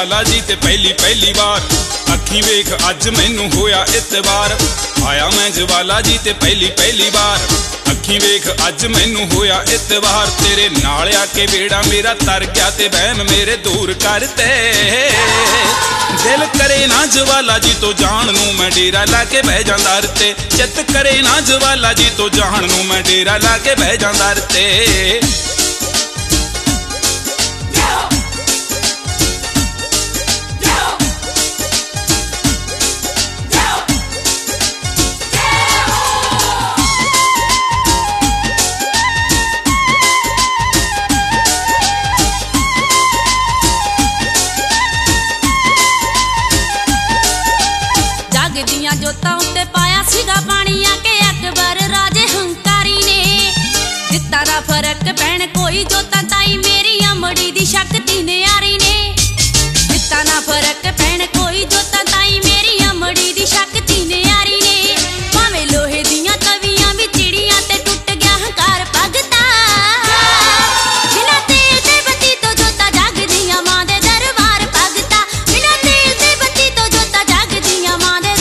जवाला जी ते पहली पहली बार अखी वेख अज मैनू होया इतबार। आया मैं जवाला जी ते पहली पहली बार अखी वेख अज मैनू होया इतबार। तेरे नाल आके बेड़ा मेरा तर गया ते बहम मेरे दूर करते। दिल करे ना जवाला जी तो जान नू मैं डेरा ला के बह जांदा रते। चित करे ना जवाला जी तो जान नू मैं डेरा ला के बह जांदा रते। जोता उत्ते पाया सीगा पानी आके अकबर राजे हंकारी ने। जित्ता दा फर्क पैण कोई जोता ताई मेरी अमड़ी दी शक्ति ने यारी ने। जित्ता ना फर्क पैण कोई जोता ताई मेरी अमड़ी दी शक्ति ने यारी ने। भावे लोहे दियां तवियां भी चिड़ियां ते टुट गया हंकार भगता। बिना तेल ते बत्ती तो जोता जग दियां मां दे दरबार भगता। बिना तेल ते बत्ती तो जोता जग दियां मां दे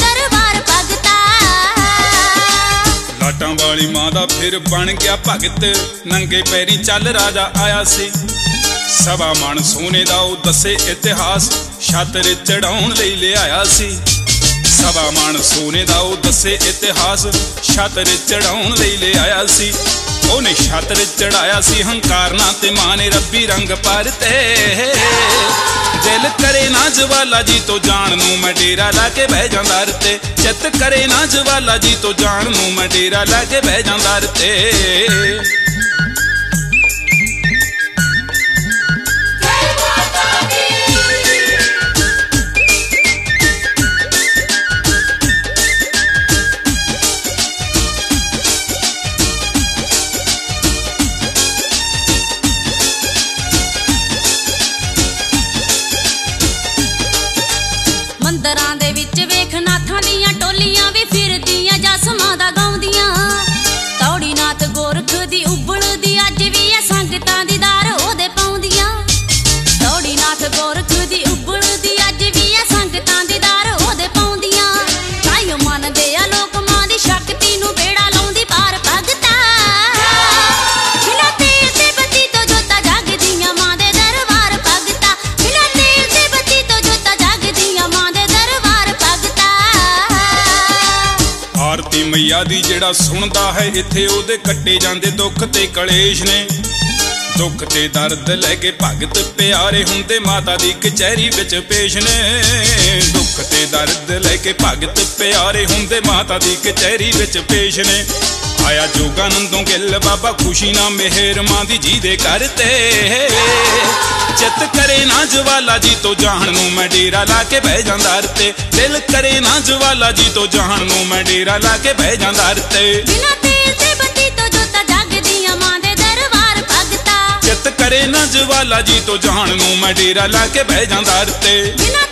लाटां वाली मां दा फिर बन गया भगत। नंगे पैरी चल राजा आया सी। सवा मन सोने दा ओ दसे इतिहास छातर चढ़ाउण लई लिआया सी। सवा मन सोने दा ओ दसे इतिहास छातर चढ़ाउण लई लिआया सी। ओने छातर चढ़ाया सी हंकार ना ते मां ने रब्बी रंग परते। दिल करे ना जवाला जी तो जान नू मैं डेरा ला के बह जांदा रते। चित करे ना जवाला जी तो जान नू मैं डेरा ला के बह जांदा रते। मंदरां दे विच वेख नाथां दियां टोलियां भी फिरदियां जसमां दा गाउंदियां। तौड़ी नाथ गोरख दी उबलदी अज भी ऐ संगतां दी दार ओहदे पाउंदियां। तौड़ी नाथ गोरख दी उबलदी अज भी ऐ संगतां दी दार ओहदे पाउंदियां। ताइयों मनदे आ लोक मां दी शक्ति नू बेड़ा लाउंदी पार भगता। बिना तेल ते बत्ती तो जोता जग दियां मां दे दरबार भगता। बिना तेल ते बत्ती तो जोता जग दियां मां आरती मैया दी जेड़ा सुनदा है इत्थे ओदे कट्टे जांदे दुख ते कलेश ने। दुख ते दर्द लैके भगत प्यारे हुंदे माता दी कचहरी विच पेश ने। दुख ते दर्द लैके भगत प्यारे हुंदे माता दी कचहरी विच पेश ने। आया जोगानंदों गिल बाबा खुशी ना मेहर मां दी जी दे करते। चित करे ना जवाला जी तो जान नू मैं डेरा ला के बह जांदा रते। दिल करे ना जवाला जी तो जान नू मैं डेरा ला के बह जांदा रते। बिना तेल ते बत्ती तो जोता जग दियां मां दे दरबार भगता। चित करे ना जवाला जी तो जान नू मैं डेरा ला के बह जांदा रते।